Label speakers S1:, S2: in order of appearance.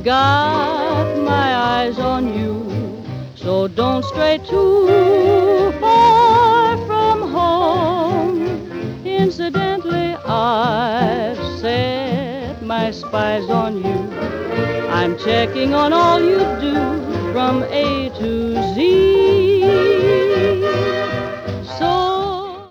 S1: got my eyes on you. So don't stray too far from home. Incidentally, I've set my spies on you. I'm checking on all you do from A to Z.